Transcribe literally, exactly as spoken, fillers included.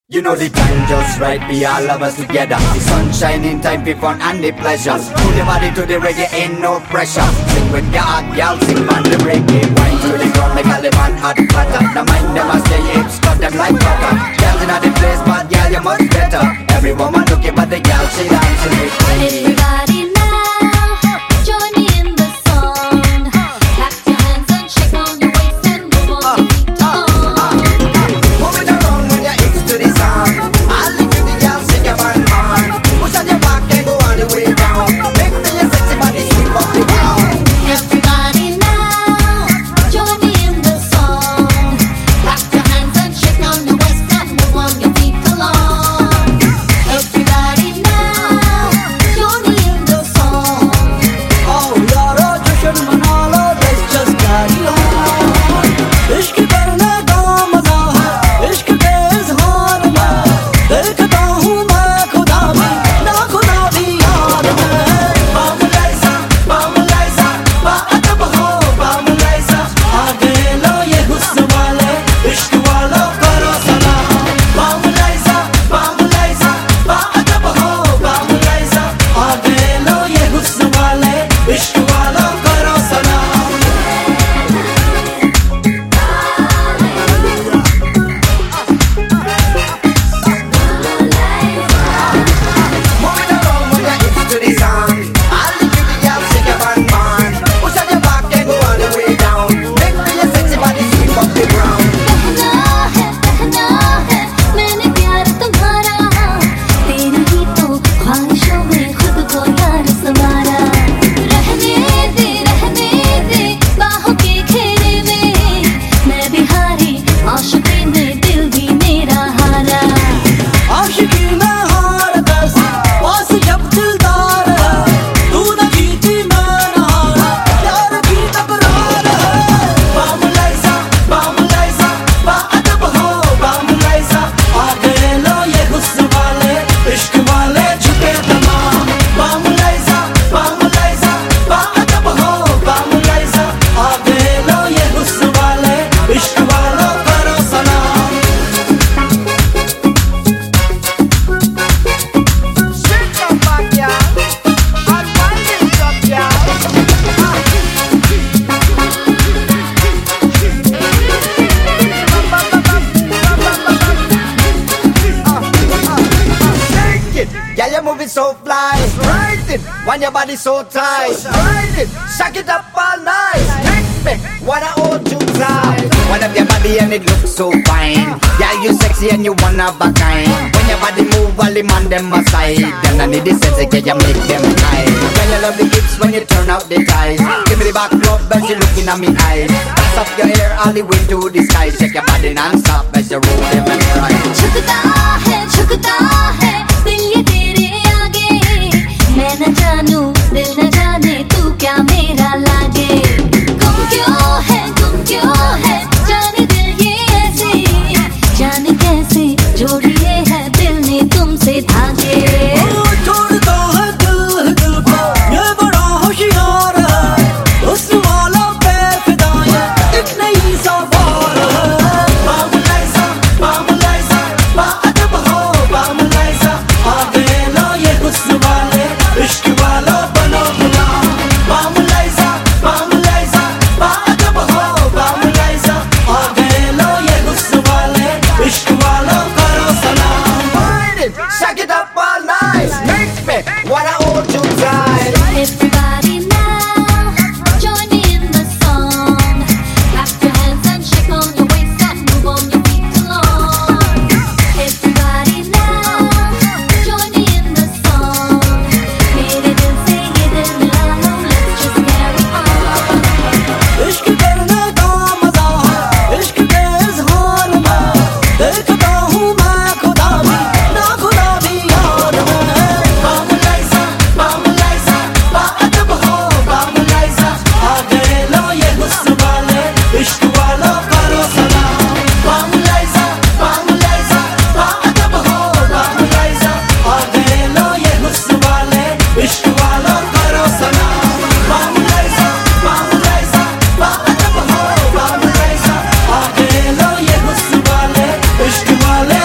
You know the time just right, be all of us together. The sunshine in time for fun and the pleasure. Move your body to the reggae, ain't no pressure. Sing with your hot girl, sing on the reggae. Wine to the ground, make all the man hot flatter. The mind them a stay hips, cut them like butter. Girls in the place, but girl you much better. Every woman looking, but the girl she dancing with me. Everybody now, join me in the song. Clap your hands and shake on your waist and move on your feet on. Move it around when you're hips to the song. I'll leave you the girl, shake your band on. Push on your back and go all the way down. Make me your sexy body sweep up the ground. Everybody now, join me in the song. Clap your hands and shake on your waist and move on your feet along. Everybody now, join me in the song. Oh yaro जश्न मना लो, let's just carry on. इश्क करने का मजा है, इश्क के इज़हार में देखता हूँ मैं खुदा भी, ना खुदा भी याद में. बामुलाइज़ा, बामुलाइज़ा, बाअदब हो बामुलाइज़ा. आगे लो ये हुस्न वाले, इश्क वालों करो सलाम. बामुलाइज़ा, बामुलाइज़ा, बाअदब हो बामुलाइज़ा. आगे लो ये हुस्न वाले, इश्क वालों करो सलाम. Move it around when you're hips to the song. I'll leave you the girl, shake your band on. Push on your back and go all the way down. Make me your sexy body sweep up the ground. कहना है, कहना है, मैंने प्यार तुम्हारा. तेरी ही तो ख्वाहिशों में खुद को यार संवारा. रहने दे, रहने दे, बाहों के घेरे में. मैं भी हारी, आशिकी में दिल भी मेरा हारा. आशिकी में हार दस, पास जब दिलदार है. तू न जीती मैं न हारा, प्यार की तकरार है. बामुलाइज़ा, बामुलाइज़ा, बाअदब हो बामुलाइज़ा. आगे लो ये हुस्न वाले, इश्क वाले झुके तमाम. बामुलाइज़ा, बामुलाइज़ा, बाअदब हो बामुलाइज़ा. आगे लो ये हुस्न वाले, इश्क वालों करो सलाम. Shake your back, y'all. And wind it up, y'all. Shake it, yeah, you move it so fly. Right it, when your body so tight. Right it, shake it up all night. Make me wanna hold you tight. Wind up your body and it looks so fine. Yeah, you sexy and you one of a kind. When your body move, all the man them aside. Then I need the sense that you make them high. When you love the hips when you turn out the ties. Give me the back rub as you looking at me eyes. Toss up your hair all the way to the sky. Shake your body non-stop as you roll them and cry. झुकता है, झुकता है, दिल ये तेरे आगे. मैं न जानूं, दिल न जाने तू क्या मेरा लागे. गुम क्यों है, गुम क्यों है, जाने दिल ये ऐसे. जाने कैसे जोड़िए है दिल ने तुमसे धागे. छोड़ता है दिल है दिल को, ये बड़ा होशियार है. हुस्न वाला बेफिदा ये एक नई सवार है. बामुलाइज़ा, बामुलाइज़ा, बाअदब हो बामुलाइज़ा. आगे लो ये हुस्न वाले, इश्क वालों बनो गुलाम. बामुलाइज़ा, बामुलाइज़ा, बाअदब हो बामुलाइज़ा. आगे लो ये हुस्न वाले, इश्क वालों करो सलाम. Wind it, shake it up all night. Make me wanna hold you tight. Everybody now, join me in the song. Clap your hands and shake on your waist and move on your feet along. Everybody now, join me in the song. मेरे दिल से ये दिल मिला लो, let's just carry on. इश्क करने का मजा है, इश्क के इज़हार में देखता हूँ मैं खुदा भी, ना खुदा भी याद में. बामुलाइज़ा, बामुलाइज़ा, बाअदब हो बामुलाइज़ा. आगे लो ये हुस्न वाले, इश्क वालों करो सलाम. बामुलाइज़ा, बामुलाइज़ा, बाअदब हो बामुलाइज़ा. आगे लो ये हुस्न वाले, इश्क वालों करो सलाम. बामुलाइज़ा, बामुलाइज़ा, बाअदब हो बामुलाइज़ा. आगे लो ये हुस्न वाले, इश्क वाले